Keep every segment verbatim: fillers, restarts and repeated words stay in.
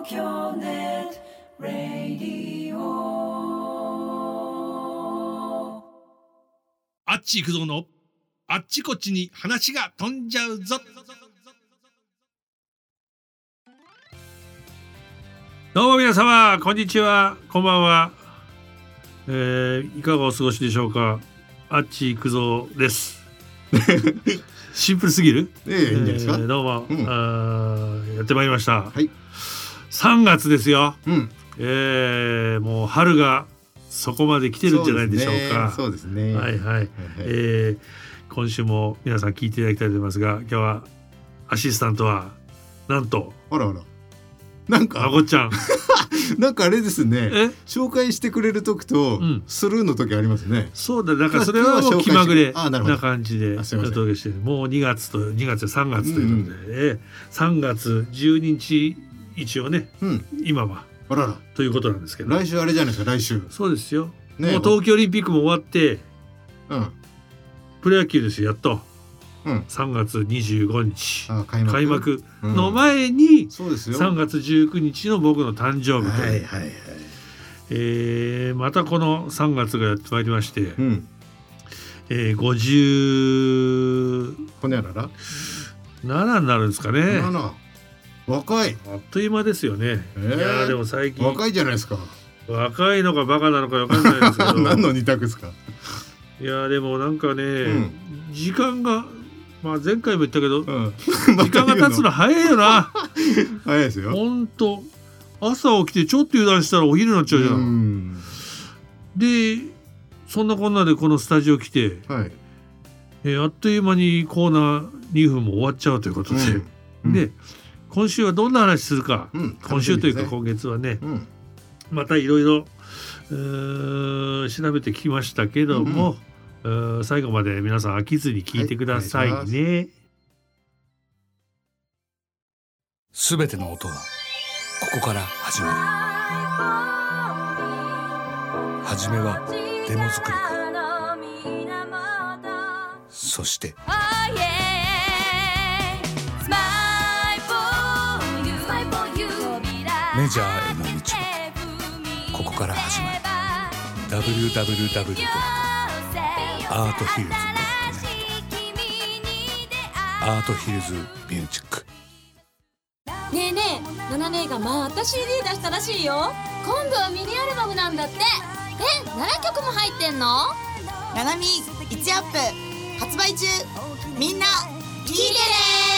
京ネットラディオ。 あっち行くぞのあっちこっちに話が飛んじゃうぞ。どうも皆様こんにちは、こんばんは。えー、いかがお過ごしでしょうか。あっち行くぞですシンプルすぎる。 ええ、いいんじゃないですか。 えー、どうも、 うん、 あやってまいりました、 はい、 さんがつですよ、 うん、 えー、もう春がそこまで来てるんじゃないでしょうか。 そうですね。 はいはい、はいはい、えー、今週も皆さん聞いていただきたいと思いますが、今日はアシスタントはなんとあらあら、なんかあごちゃんなんかあれですね、 え紹介してくれる時と、うん、スルーの時ありますね。 そうだ、だからそれはもう気まぐれな感じでお届けして、もうにがつとにがつさんがつということで、うんうん、さんがつじゅうににち一応ね、うん、今はあららということなんですけど、 来週あれじゃないですか。来週そうですよ、ね、もう東京オリンピックも終わって、うん、プロ野球ですよ、やっと、うん、さんがつにじゅうごにち開幕、開幕の前に、うん、そうですよ、さんがつじゅうくにちの僕の誕生日と、はいはいはい、えー、またこのさんがつがやってまいりまして、うん、えー、ごじゅうほにゃららななになるんですかね。 なな、若い、 あっという間ですよね、えー、いやでも最近若いじゃないですか。 若いのかバカなのか分かんないですけど何の二択ですか。 いやでもなんかね、うん、時間が、まあ、前回も言ったけど、うん、時間が経つの早いよな早いですよ。 ほんと朝起きてちょっと油断したらお昼になっちゃうじゃん。うん、でそんなこんなでこのスタジオ来て、はい、えー、あっという間にコーナーにふんも終わっちゃうということで、うん、で今週はどんな話するか、うん、今週というか今月はね、うん、またいろいろ調べてきましたけども、うんうん、最後まで皆さん飽きずに聞いてくださいね。 すべ、はい、ての音はここから始まる。はじめはデモ作りか、そしてメジャーへの道はここから始まる。 ダブリューダブリューダブリュー ドットアートヒルズ ドットネット アートヒルズミュージック。 ねえねえ、ナナ姉がまた シーディー 出したらしいよ。今度はミニアルバムなんだって。え、ななきょくも入ってんの？ ナナミいちアップ発売中。みんな聞いてね。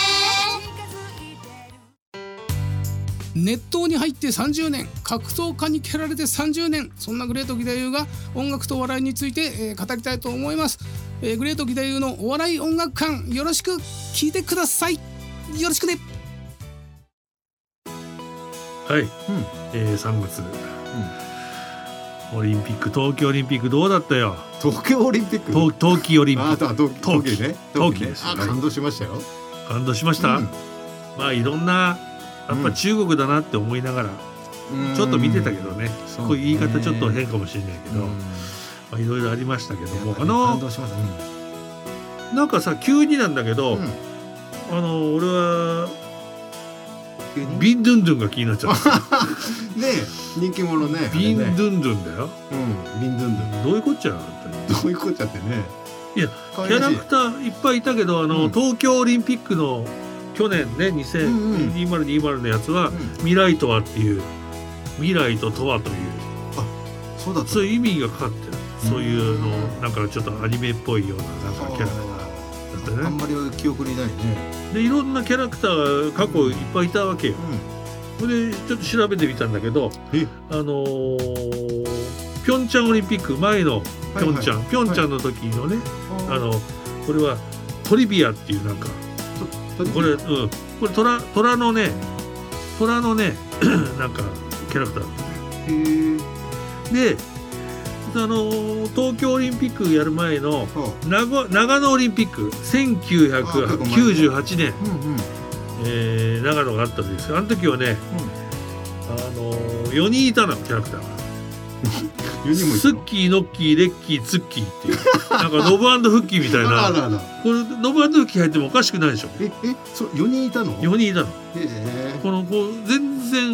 熱湯に入ってさんじゅうねん、格闘家に蹴られてさんじゅうねん、そんなグレート義太夫が音楽とお笑いについて、えー、語りたいと思います、えー、グレート義太夫のお笑い音楽館、よろしく聞いてください。よろしくね。 はい、うん、えー、さんがつ、うん、オリンピック、東京オリンピックどうだったよ。 東京オリンピック、 冬冬季オリンピック、 あ冬冬季ね、 冬季ですよね。 感動しましたよ。 感動しました、うん、まあいろんなやっぱ中国だなって思いながらちょっと見てたけどね、うん、こういう言い方ちょっと変かもしれないけど、まあいろいろありましたけども、あの感動します、うん、なんかさ急になんだけど、うん、あの俺はビンドゥンドゥンが気になっちゃったねえ、人気者ね、 ビンドゥンドゥンだよ、 うん、ビンドゥンドゥン、 どういうこっちゃな、 どういうこっちゃってね。 いやキャラクターいっぱいいたけど、あの、うん、東京オリンピックの去年ねにせんにじゅうにじゅうのやつは、うんうん、未来とはっていう、未来ととはという、 あ、そうだった、 そういう意味がかかってる、そういうのなんかちょっとアニメっぽいようななんかキャラクターだったね。 あんまり記憶にないね。 でいろんなキャラクターが過去いっぱいいたわけよ、うん、でちょっと調べてみたんだけど、あのー、ピョンチャンオリンピック前のピョンチャン、はいはい、ピョンチャンの時のね、はい、あのこれはトリビアっていうなんかこれ、うん、これ虎、虎のね虎のねなんかキャラクターだったね。であの東京オリンピックやる前の 長, 長野オリンピックせんきゅうひゃくきゅうじゅうはちねん、うんうん、えー、長野があったんですけど、あの時はね、うん、あのよにんいたのキャラクターがスッキー、ノッキー、レッキー、ツッキーっていうなんかノブ&フッキーみたいなあらあら、 これノブ&フッキー入ってもおかしくないでしょ。 ええ、そよにんいたの？ よにんいたの。へこのこう全然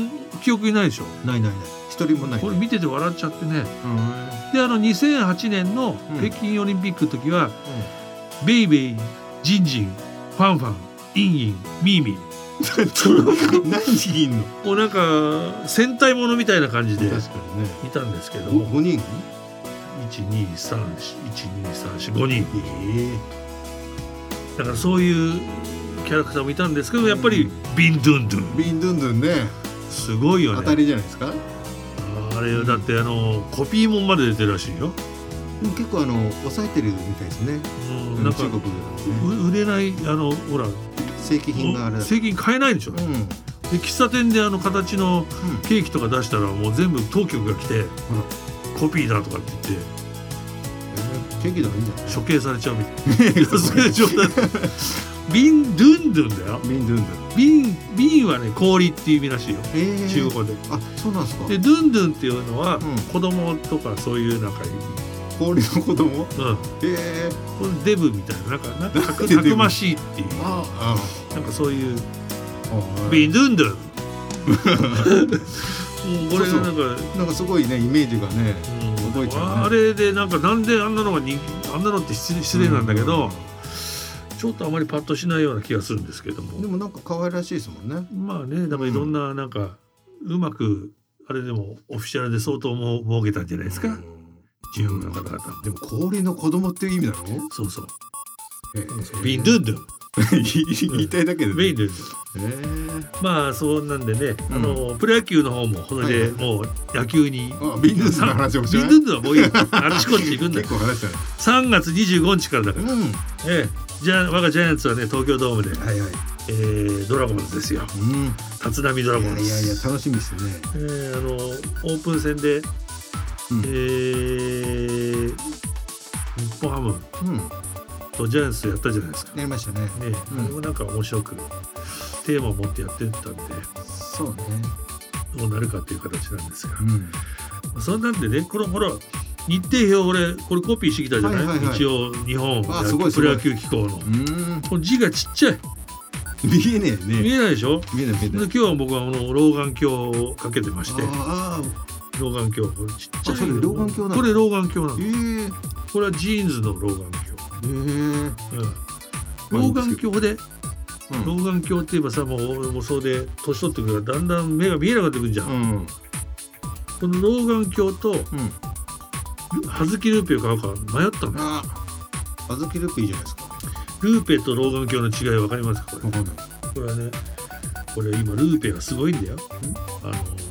記憶にないでしょ。 ないないない、一人もない。 これ見てて笑っちゃってね。 うんであのにせんはちねんの北京オリンピックの時は、ベイベイ、ジンジン、ファンファン、インイン、ミーミー何人いんの。 もうなんか戦隊ものみたいな感じでい確かにね。 たんですけども、 ごにん。 いちにさんよん いちにさんよん ごにんえだからそういうキャラクターもいたんですけど、やっぱりビンドゥンドゥンー、ビンドゥンドゥンね、 すごいよ当たね。 りじゃないですか。 あれだってあのコピーもんまで出てるらしいよ。 でも結構あの抑えてるみたいですね。 うん、なんか中国でもね、 う売れないあのほら正規品があれだ。 正規買えないんでしょ。 うん、 で喫茶店であの形のうん、 ケーキとか出したらもう全部当局が来てコピーだとかって言ってケーキだからいいんじゃない。 処刑されちゃうみたいな。いやそういう状態。ビンドゥンドゥンだよ。 ビンドゥンドゥン。 ビンビンはね氷っていう意味らしいよ。 えー、 中国語で。 あ、そうなんですか。 でドゥンドゥンっていうのは、 うん子供とかそういうなんか意味。 氷の子供。 うん。 えこれデブみたいななんかなんかたくなんでデブたくましいっていうー、ああなんかそういうあビンドゥンドゥン。もうこれがなんかなんかすごいねイメージがね。 うん覚えちゃうねあれでなんかなんであんなのが人気あんなのって失礼失礼なんだけど、ちょっとあまりパッとしないような気がするんですけども。 でもなんか可愛らしいですもんね。 まあねだからいろんななんかうまくあれでもオフィシャルで相当も儲けたんじゃないですか。中国の方々。 でも氷の子供っていう意味なの？ そうそう。 えービンドゥンドゥン。 言いたいだけで、ね。 ビンドゥンドゥン。 えー、 まあそうなんでね、 うんあのプロ野球の方もそれではいもう野球に、 あ、ビンドゥンドゥンの話もしない。 ビンドゥンドゥンはもういいあっちこっち行くんだ結構話したね。 さんがつにじゅうごにちからだから、 うん。 ええ、じゃあ我がジャイアンツはね東京ドームで、 はいはい。 えードラゴンズですよ。 うん。 立浪ドラいゴンズ。 やいやいや楽しみですね。 えーあのオープン戦で、 うんえー日本ハムうん。 とジャイアンツやったじゃないですか。 やりましたね。 ね、 うんあれもなんか面白くテーマを持ってやってたんでそうね。 どうなるかっていう形なんですが、 うん。 そんなんでねこのほら日程表俺これコピーしてきたじゃない、 はいはいはい一応日本あすごいすごいプロ野球機構のうん。 この字がちっちゃい見えねえ見ね。 えないでしょ。 見えない見えない。 で今日は僕はあの老眼鏡をかけてましてあ老眼鏡これちっちゃいあそれ老眼鏡なのこれ老眼鏡なあ。 のええこれはジーンズの老眼鏡、 ええうん、老眼鏡でうん老眼鏡って言えばさもうもうそうで年取ってくるからだんだん目が見えなくなってくるじゃん、 うんこの老眼鏡とうん。 葉月ルーペを買うか迷ったんだよ。 ああ。あずきループいいじゃないですか。 ルーペと老眼鏡の違い分かりますかこれわかんない。 これはねこれ今ルーペがすごいんだよ。あ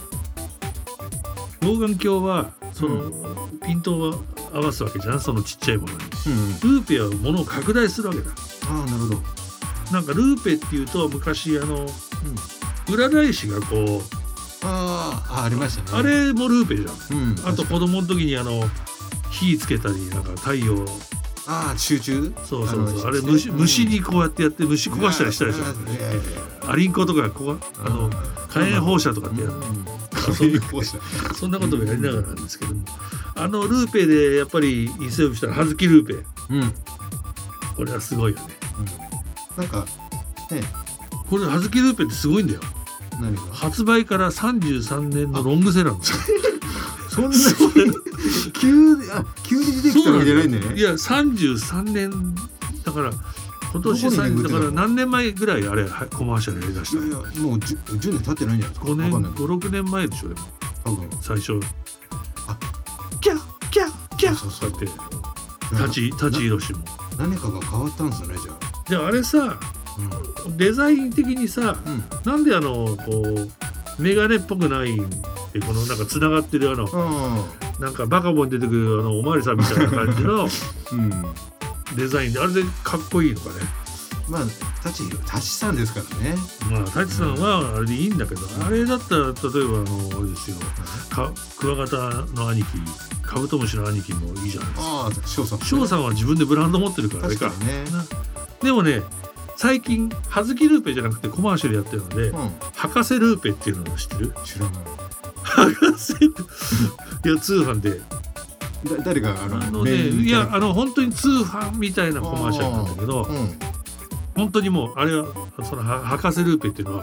の老眼鏡はその、ピントを合わすわけじゃんそのちっちゃいものに。 うん。 ルーペはものを拡大するわけだ。 ああなるほど。 なんかルーペっていうと昔あの、占い師がこうああありましたね。 あれもルーペじゃん。 うん。 あと子供の時にあの火つけたりなんか太陽ああ集中。 そうそうそうあれの虫うん虫にこうやってやって虫焦がしたりしたでしょ。 いやいやいやアリンコとかここあの火炎放射とかってやる、 うんそういうこうした。 そんなことをやりながらなんですけども、あのルーペでやっぱり伊勢海老したら葉月ルーペうん。うん。 これはすごいよね。 なんかねこれ葉月ルーペってすごいんだよ。 何が。 発売からさんじゅうさんねんのロングセラーなんですよ。 そんなに急にあ急に出てきたわけじゃないんだよね。 いやさんじゅうさんねんだから今年どこにさんだ眠ってたのから何年前ぐらいあれはコマーシャルやりだしたいやいやもうじゅじゅうねん経ってないんじゃないですか。 ごねんわかんないごろくねんまえでしょでも多分。 最初あキャッキャッキャッそうそうこうやって立ち立ち色しも何かが変わったんですよねじゃあ。 であれさデザイン的にさうん。 なんであのこうメガネっぽくないでこのなんかつながってるあのうん。 なんかバカボンに出てくるあのおまわりさんみたいな感じのうん。 デザインであれでかっこいいのかね。 まあ舘舘さんですからね。 まあ舘さんはあれでいいんだけど、あれだったら例えばあのあれですよかクワガタの兄貴カブトムシの兄貴もいいじゃないですか。 ああ翔さん。 翔さんは自分でブランド持ってるからあれか確かにね。 なでもね最近葉月ルーペじゃなくてコマーシャルやってるので、 うん。 博士ルーペっていうのを知ってる？ 知らない。 博士いや通販でだ誰があのあのねいやあの本当に通販みたいなコマーシャルなんだけど、 うん。 本当にもうあれはそのは博士ルーペっていうのは、 うん。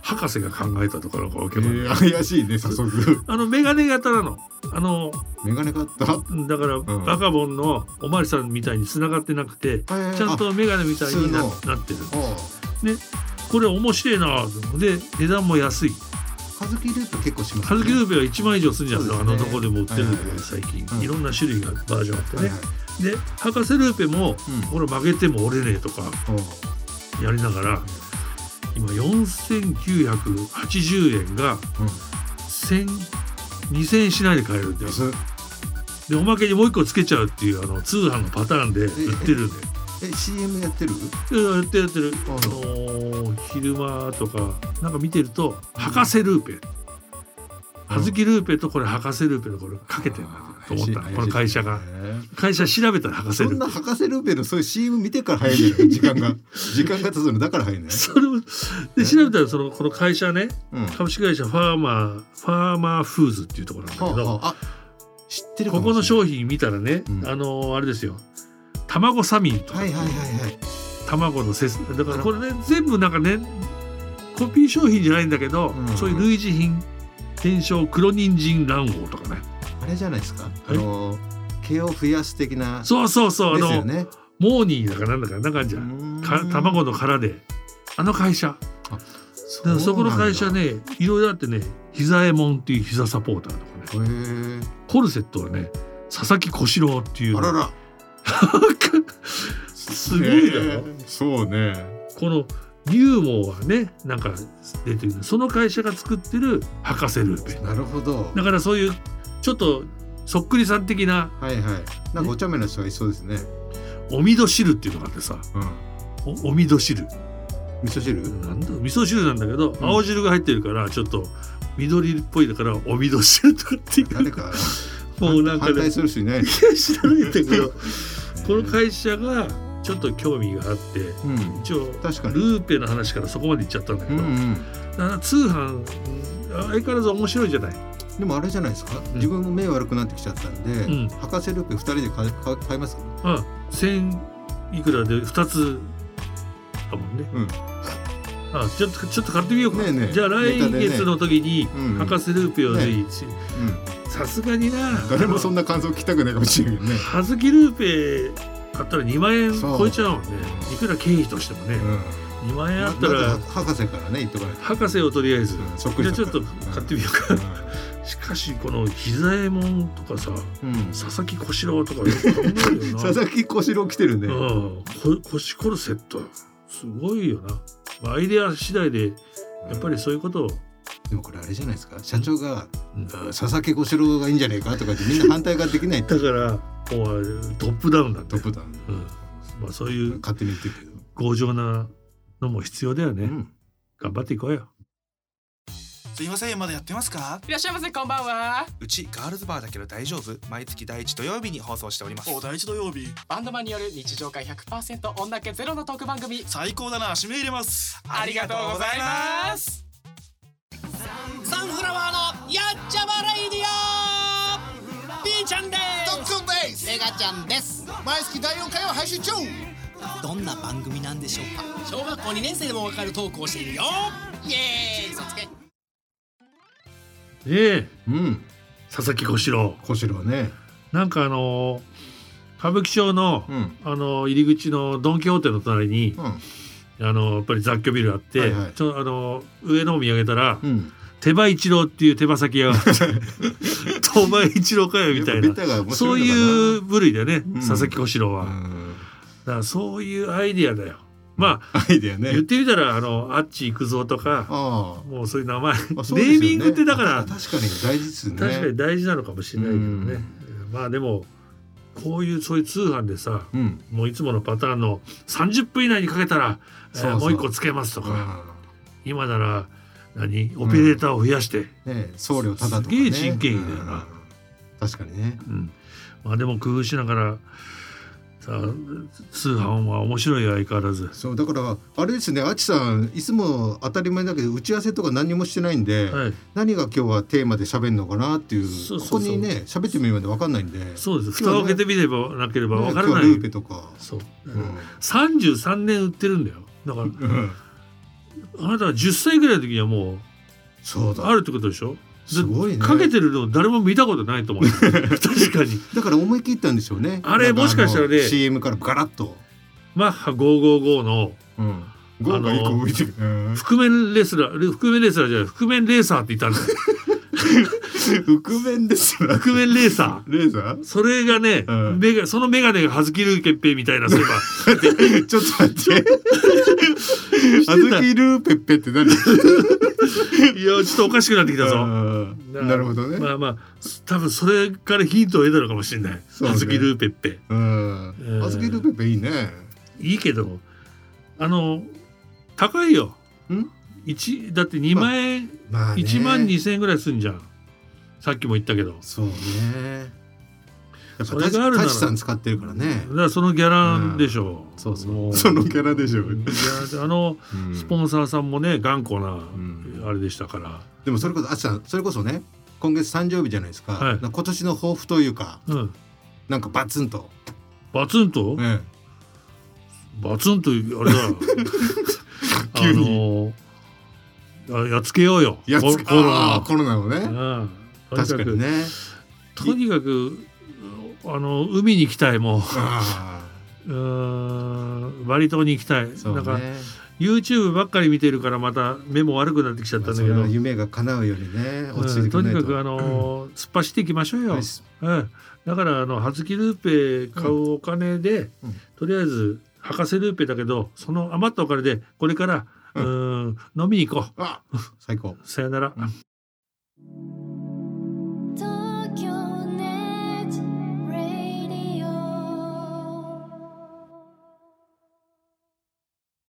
博士が考えたとかなんかわけえない、 ー、怪しいね早速あのメガネ型なの、あのメガネ買っただからんバカボンのおまわりさんみたいに繋がってなくて、 はいはいはいちゃんとメガネみたいにな普通なってる。 あね、これ面白いなで値段も安い。 あカズキループ結構しますカズキルーペはいちまん以上するんじゃないですか、 そうですねあのどこでも売ってるんだけど、 はいはい最近、 うんいろんな種類がバージョンあってね、 はいはいで博士ルーペも、 うんこれ曲げても折れねえとかおやりながら今よんせんきゅうひゃくはちじゅうえんがうんせんにせんえんしないで買えるんだよ。 安っでおまけにもう一個つけちゃうっていうあの通販のパターンで売ってるんだよ。 え シーエム やってるいややってるやってる、 ああのー昼間とかなんか見てると博士ルーペ葉月ルーペとこれ博士ルーペのこれかけてるなと思ったこの会社が会社調べたら博士ルそんなーペ博士ルーペのそういう シーエム 見てから入るの時間が時間が経つのだから入るねそれをで調べたらそのこの会社ね、 うん株式会社ファーマーファーマーフーズっていうところなんだけど、 はあはああ知ってるかここのもしれない商品見たらね、 うんあのーあれですよ卵サミンとか、 はいはいはいはい卵のせすだからこれね全部なんかねコピー商品じゃないんだけど、 うんそういう類似品天正黒人参卵黄とかねあれじゃないですかあの毛を増やす的なそうそうそうあの、 ですよねモーニーだかなんだかなんかあんじゃんか卵の殻であの会社だからそこの会社ねいろいろあってね膝エモンっていう膝サポーターとかねへえコルセットはね佐々木小四郎っていうあららすごいだろ、 へえそうねこの龍毛はねなんか出てるその会社が作ってる博士ルーペなるほどだからそういうちょっとそっくりさん的なはいはいなんかお茶目な人がいそうですねおみど汁っていうのがあってさうんおおみど汁味噌汁なんだ味噌汁なんだけど、 ん青汁が入ってるからちょっと緑っぽいだからおみど汁とかっていう誰かもうなんかね反対する人いないの知らないんだけどこの会社がちょっと興味があってうん一応確かにルーペの話からそこまで行っちゃったんだけど、 うんうんだから通販相変わらず面白いじゃない。 でもあれじゃないですか、 ん自分も目悪くなってきちゃったんで、 うん博士ルーペ二人で買い買い買いますかあ千いくらでふたつだもんね。 うんあちょっとちょっと買ってみようか。 ねえねえじゃあ来月の時にうんうん博士ルーペをぜひうんさすがにな誰もそんな感想聞きたくないかもしれないけどね葉月ルーペ買ったらにまんえんそう超えちゃうもんね。いくら経費としてもね、 うんにまんえんあったまらず博士からね言っとかないと博士をとりあえず、 うんそっくりじゃあちょっと買ってみようか。 うしかしこの膝右衛門とかさんうん佐々木小四郎とかよく考えるよな。 佐々木小四郎来てるねうん、こ腰コルセットすごいよな。まあアイデア次第でやっぱりそういうことを、 でもこれあれじゃないですか社長が、 うんあ佐々木小四郎がいいんじゃないかとか言ってみんな反対ができないってだからもうトップダウンなんだよ。 トップダウンうん、まあそういう勝手に言ってるけど、 強情なのも必要だよね。 うん頑張っていこうよ。 すいません、まだやってますか？ いらっしゃいませ、こんばんは。 うちガールズバーだけど大丈夫？毎月第一土曜日に放送しております。 お、第一土曜日。バンドマンによる日常会 ひゃくパーセント 女気ゼロのトーク番組。 最高だな、締め入れます。 ありがとうございます。サンフラワーのやっちゃまレイディオ。ピーちゃんです。 トッツンです。 メガちゃんです。 毎月だいよんかいを配信中。 どんな番組なんでしょうか。小学校にねん生でもわかるトークをしているよ。イエーイ、そつけ。 ねえうん佐々木小四郎小四郎ねなんかあのー歌舞伎町の、 うんあのー入り口のドン・キホーテの隣に、 うんあのーやっぱり雑居ビルあって、 はいはいちょあのー上の方見上げたら、 うん手羽一郎っていう手羽先屋が手羽一郎かよみたいなやっぱベタが面そう白いのかないう部類だよね、 うん佐々木小四郎は、だうんからそういうアイディアだよ。まあアイデアね言ってみたらあのあっち行くぞとかあもうそういう名前、 あネそうですよねーミングってだからあ確かに大事ですね確かに大事なのかもしれないけどね、まあでもこういうそういう通販でさ、 うんもういつものパターンのさんじゅっぷん以内にかけたらえーそうそうもう一個つけますとか、 うん今なら何オペレーターを増やして、 ね送料ただとかねすげえ人件費だよな、 うん確かにねうん、まあでも工夫しながらさ通販は面白いよ相変わらず。 そうだからあれですねあちさんいつも当たり前だけど打ち合わせとか何にもしてないんで、 はい、 何が今日はテーマで喋るのかなっていうそうそうそうここにね喋ってみるまで分かんないんでそうです。 今日はね蓋を開けてみればなければわからない。 ね今日はルーペとか、 そう、 うんさんじゅうさんねん売ってるんだよ。だからうんあなたがじゅっさいぐらいの時にはもうそうだあるってことでしょ。 すごいね。 かけてるの誰も見たことないと思う確かに。 だから思い切ったんでしょうね。 あれもしかしたらねシーエム からガラッとマッハごひゃくごじゅうごの、 うん、 あのいっこ浮いてる、うん、 覆面レスラー覆面レスラーじゃない覆面レーサーって言ったんだよ覆面ですら覆面レーサーレーサーそれがね、うん、メガそのメガネがはずきルーペッペみたいなそういえばちょっと待ってはずきルーペッペって何いやちょっとおかしくなってきたぞ。 なるほどね。 まあまあ多分それからヒントを得たのかもしれない。はずきルーペッペ。 はずきルーペッペいいね。 いいけどあの高いよ。 ん一だってにまんえん、 まあね、 いちまんにせんえんぐらいするんじゃん。さっきも言ったけど。 そうね。やっぱそれがあるならタチさん使ってるからね。 だからそのギャラでしょう。 うん、そうそう。そのギャラでしょう。 いやあの、うん、スポンサーさんもね頑固なあれでしたから。うん、 でもそれこそあちさんそれこそね今月誕生日じゃないですか。はい、今年の抱負というか、うん、なんかバツンと。 バツンと？ええ、バツンとあれだ。 急に。 あのやっつけようよ。 やっつけコロナコロナをね。うん、確かにね。 とにかくあの海に行きたいもう。うーんバリ島に行きたい。ね、なんか YouTube ばっかり見てるからまた目も悪くなってきちゃったんだけど。 まあ、夢が叶うようにね落ち着いてくれないと。 とにかくあの、うん、突っ走っていきましょうよ。うん、だからあのはずきルーペ買うお金で、うんうん、とりあえず博士ルーペだけどその余ったお金でこれから、うん、うん飲みに行こう。 あ最高。 さよなら。うん